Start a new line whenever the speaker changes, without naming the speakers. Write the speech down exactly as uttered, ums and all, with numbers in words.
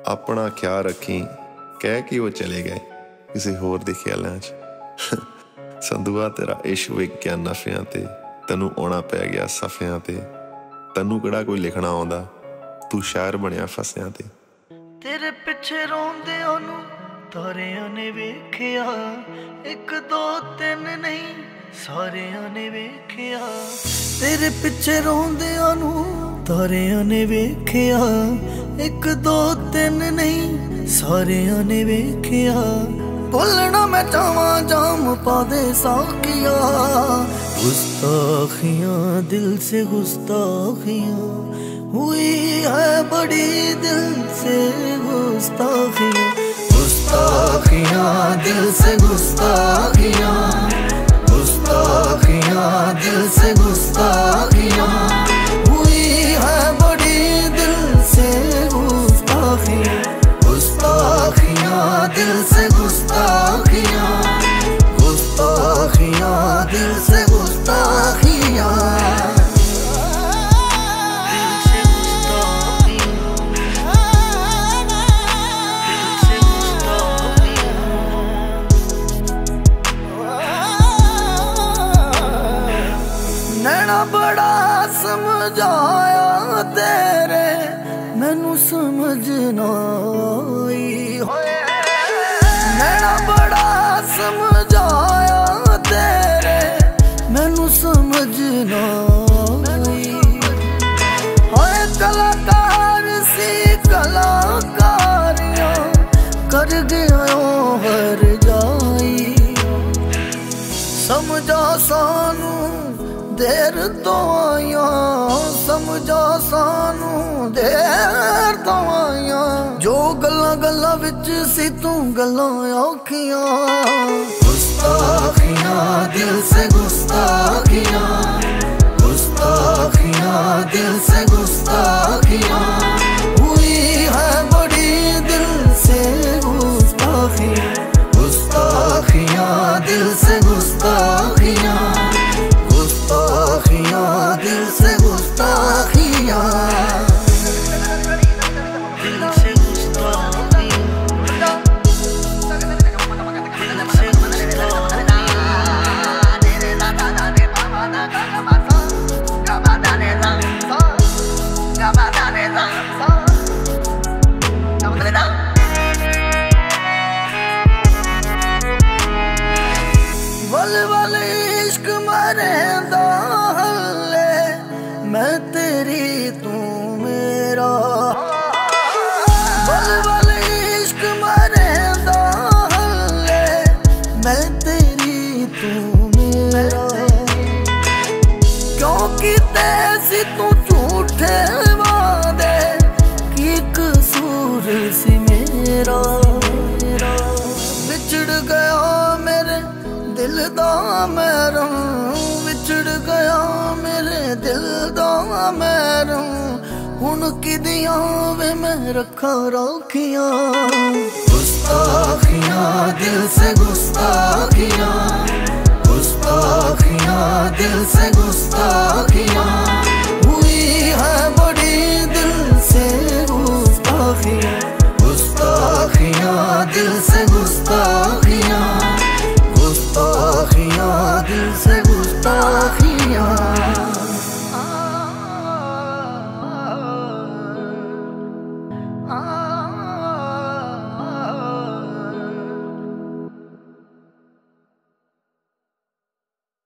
अपना ख्याल रखी कह के वो चले गए किसी होर दे ख्यालों च। संधुआ तेरा इश्क विक गया नफियां ते, तैनू आउणा पै गया सफियां ते। तैनू किहड़ा कोई लिखना आउंदा, तू शायर बनिया फसियां ते।
तेरे पिछे रोंदे ओनू तारियां ने वेखिया, एक दो तीन नहीं सारियां ने वेखिया। तेरे पिछे रोंदे ओनू तारियां ने वेखिया, एक दो तीन नहीं सारियां ने वेखिया। बोलना मैं चावा जाम पा दे साकिया, गुस्ताखियां दिल से गुस्ताखियां हुई है बड़ी, दिल से गुस्ताखियां। गुस्ताखियां दिल से गुस्ताखियां, गुस्ताखियां दिल से गुस्ताखियां हुई है बड़ी, दिल से गुस्ताखियां। गुस्ताखियां दिल से गुस्ताखियां, गुस्ताखियां दिल से गुस्ताखियां। नैना बड़ा समझाया तेरे, मैनू समझना आई होए। नैना बड़ा समझाया तेरे, मैनू समझना आई होए। कलाकार सी कलाकारियां कर गया हर जाई, समझा सानू देर तो आया, समझा सानू देर तो आया। जो गल्लां गल्लां विच सी तू गल्लां औखियां। गुस्ताखियां दिल से गुस्ताखियां, गुस्ताखियां दिल से गुस्ताखियां हुई है बड़ी, दिल से गुस्ताखियां। गुस्ताखियां दिल से गुस्ताखियां, गुस्ताखियां दिल से गुस्ताखियां। दिल से गुस्ताखियां, दिल से वल वल इश्क मरेंदा हल्ले, मैं तेरी तू मेरा। वल वल इश्क मरेंदा हल्ले, मैं तेरी तू मेरा। क्योंकि तैसी तू झूठे वादे, की कसूर सी मेरा। बिछड़ गया मेरे दिल दा मैरम, विछड़ गया मेरे दिल दा मैरम। हुण किदियां वे मैं रखा राखियां। गुस्ताखियां दिल से गुस्ताखियां, गुस्ताखियां दिल से गुस्ताखियां